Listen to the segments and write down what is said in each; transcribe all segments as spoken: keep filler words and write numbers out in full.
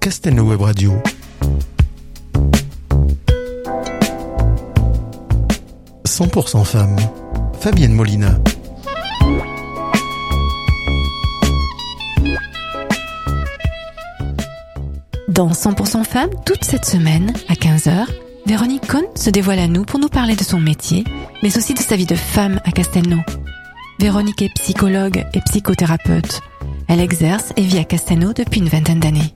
Castelnau Web Radio. cent pour cent femmes. Fabienne Molina. Dans cent pour cent femmes, toute cette semaine, à quinze heures, Véronique Cohn se dévoile à nous pour nous parler de son métier, mais aussi de sa vie de femme à Castelnau. Véronique est psychologue et psychothérapeute. Elle exerce et vit à Castelnau depuis une vingtaine d'années.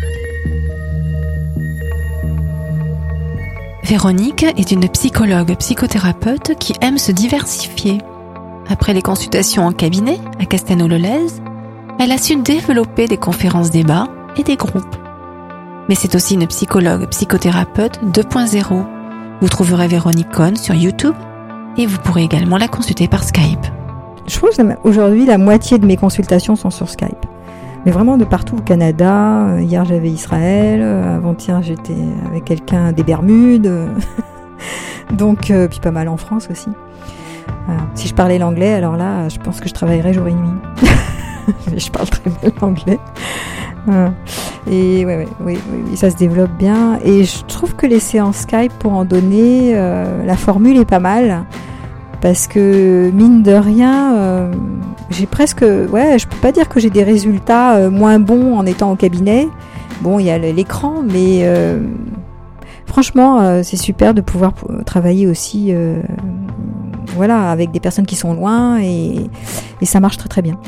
Véronique est une psychologue psychothérapeute qui aime se diversifier. Après les consultations en cabinet à Castelnau-le-Lez, elle a su développer des conférences débats et des groupes. Mais c'est aussi une psychologue psychothérapeute deux point zéro. Vous trouverez Véronique Cohn sur YouTube et vous pourrez également la consulter par Skype. Je trouve qu'aujourd'hui, la moitié de mes consultations sont sur Skype. Mais vraiment de partout, au Canada. Hier, j'avais Israël. Avant-hier, j'étais avec quelqu'un des Bermudes. Donc, euh, puis pas mal en France aussi. Euh, si je parlais l'anglais, alors là, je pense que je travaillerais jour et nuit. Mais je parle très bien l'anglais. Euh, et ouais, ouais, oui, oui, oui, ça se développe bien. Et je trouve que les séances Skype, pour en donner, euh, la formule est pas mal. Parce que, mine de rien, euh, j'ai presque... Ouais, je peux pas dire que j'ai des résultats euh, moins bons en étant au cabinet. Bon, il y a l'écran, mais euh, franchement, euh, c'est super de pouvoir p- travailler aussi euh, voilà, avec des personnes qui sont loin et, et ça marche très très bien.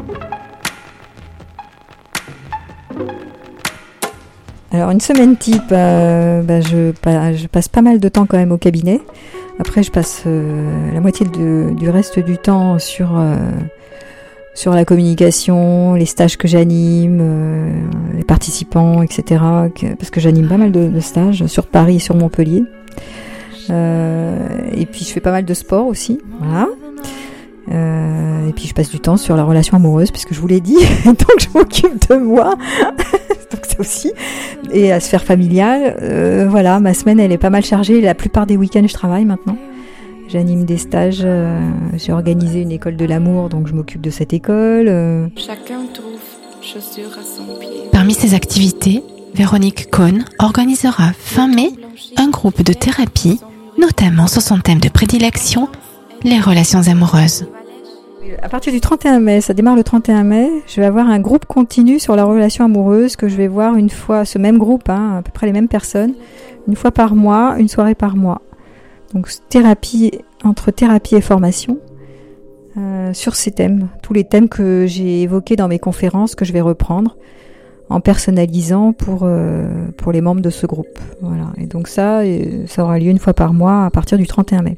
Alors, une semaine type, euh, bah, je, je passe pas mal de temps quand même au cabinet. Après, je passe euh, la moitié de, du reste du temps sur, euh, sur la communication, les stages que j'anime, euh, les participants, et cetera. Que, parce que j'anime pas mal de, de stages sur Paris et sur Montpellier. Euh, et puis, je fais pas mal de sport aussi. Voilà. Euh, et puis, je passe du temps sur la relation amoureuse, puisque je vous l'ai dit. Donc, je m'occupe de moi. Donc, ça aussi. Et à sphère familiale, euh, voilà, ma semaine elle est pas mal chargée. La plupart des week-ends je travaille maintenant. J'anime des stages, euh, j'ai organisé une école de l'amour, donc je m'occupe de cette école. Euh. Chacun trouve chaussure à son pied. Parmi ses activités, Véronique Cohn organisera fin mai un groupe de thérapie, notamment sur son thème de prédilection, les relations amoureuses. À partir du trente et un mai, ça démarre le trente et un mai, je vais avoir un groupe continu sur la relation amoureuse que je vais voir une fois, ce même groupe, hein, à peu près les mêmes personnes, une fois par mois, une soirée par mois. Donc thérapie, entre thérapie et formation, euh, sur ces thèmes, tous les thèmes que j'ai évoqués dans mes conférences que je vais reprendre en personnalisant pour, euh, pour les membres de ce groupe. Voilà. Et donc ça, ça aura lieu une fois par mois à partir du trente et un mai.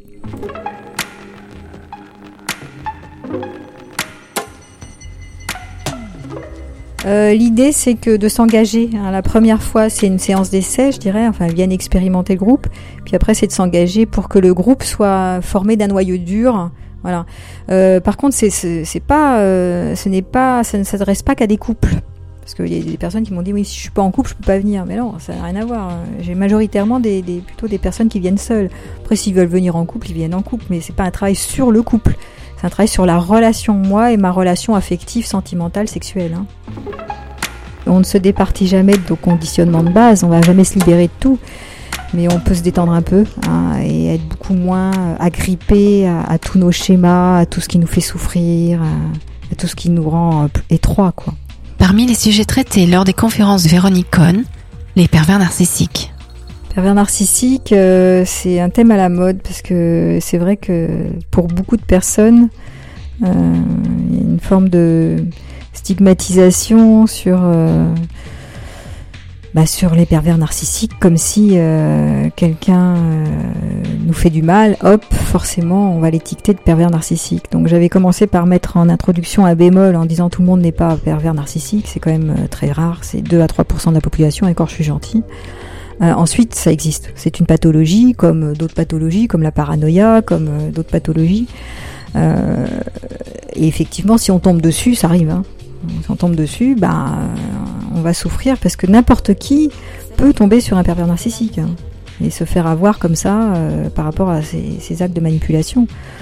Euh, l'idée, c'est que de s'engager. Hein, la première fois, c'est une séance d'essai, je dirais. Enfin, ils viennent expérimenter le groupe. Puis après, c'est de s'engager pour que le groupe soit formé d'un noyau dur. Voilà. Euh, par contre, c'est, c'est, c'est pas, euh, ce n'est pas, ça ne s'adresse pas qu'à des couples. Parce qu'il y a des personnes qui m'ont dit, oui, si je suis pas en couple, je peux pas venir. Mais non, ça n'a rien à voir. J'ai majoritairement des, des, plutôt des personnes qui viennent seules. Après, s'ils veulent venir en couple, ils viennent en couple. Mais c'est pas un travail sur le couple. C'est un travail sur la relation, moi et ma relation affective, sentimentale, sexuelle. Hein. On ne se départit jamais de nos conditionnements de base, on ne va jamais se libérer de tout, mais on peut se détendre un peu hein, et être beaucoup moins agrippé à, à tous nos schémas, à tout ce qui nous fait souffrir, à, à tout ce qui nous rend étroits, quoi. Parmi les sujets traités lors des conférences de Véronique Cohn, les pervers narcissiques. Pervers narcissique, euh, c'est un thème à la mode parce que c'est vrai que pour beaucoup de personnes, euh, il y a une forme de stigmatisation sur, euh, bah, sur les pervers narcissiques, comme si euh, quelqu'un euh, nous fait du mal, hop, forcément on va l'étiqueter de pervers narcissique. Donc j'avais commencé par mettre en introduction un bémol en disant tout le monde n'est pas pervers narcissique, c'est quand même très rare, c'est deux à trois pour cent de la population, et encore je suis gentille. Euh, ensuite, ça existe. C'est une pathologie, comme d'autres pathologies, comme la paranoïa, comme euh, d'autres pathologies. Euh, et effectivement, si on tombe dessus, ça arrive. Hein. Si on tombe dessus, bah, on va souffrir parce que n'importe qui peut tomber sur un pervers narcissique hein, et se faire avoir comme ça euh, par rapport à ces, ces actes de manipulation.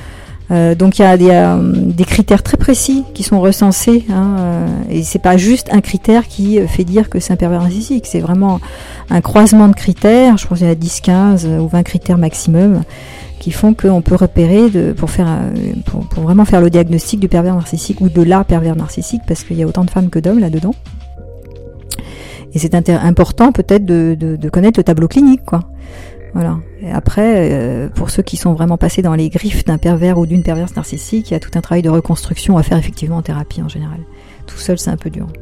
Euh, donc il y a, y a des critères très précis qui sont recensés, hein, euh, et c'est pas juste un critère qui fait dire que c'est un pervers narcissique, c'est vraiment un croisement de critères. Je pense qu'il y a dix, quinze ou vingt critères maximum qui font qu'on peut repérer de, pour faire pour, pour vraiment faire le diagnostic du pervers narcissique ou de la pervers narcissique, parce qu'il y a autant de femmes que d'hommes là-dedans. Et c'est inter- important peut-être de, de, de connaître le tableau clinique, quoi. Voilà. Et après, euh, pour ceux qui sont vraiment passés dans les griffes d'un pervers ou d'une perverse narcissique, il y a tout un travail de reconstruction à faire effectivement en thérapie en général. Tout seul, c'est un peu dur.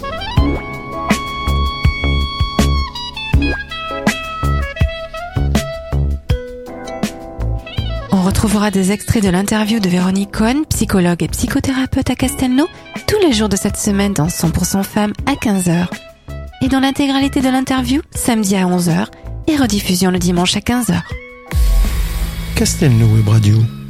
On retrouvera des extraits de l'interview de Véronique Cohen, psychologue et psychothérapeute à Castelnau, tous les jours de cette semaine dans cent pour cent Femmes à quinze heures. Et dans l'intégralité de l'interview, samedi à onze heures, et rediffusion le dimanche à quinze heures. Castelnau Web Radio.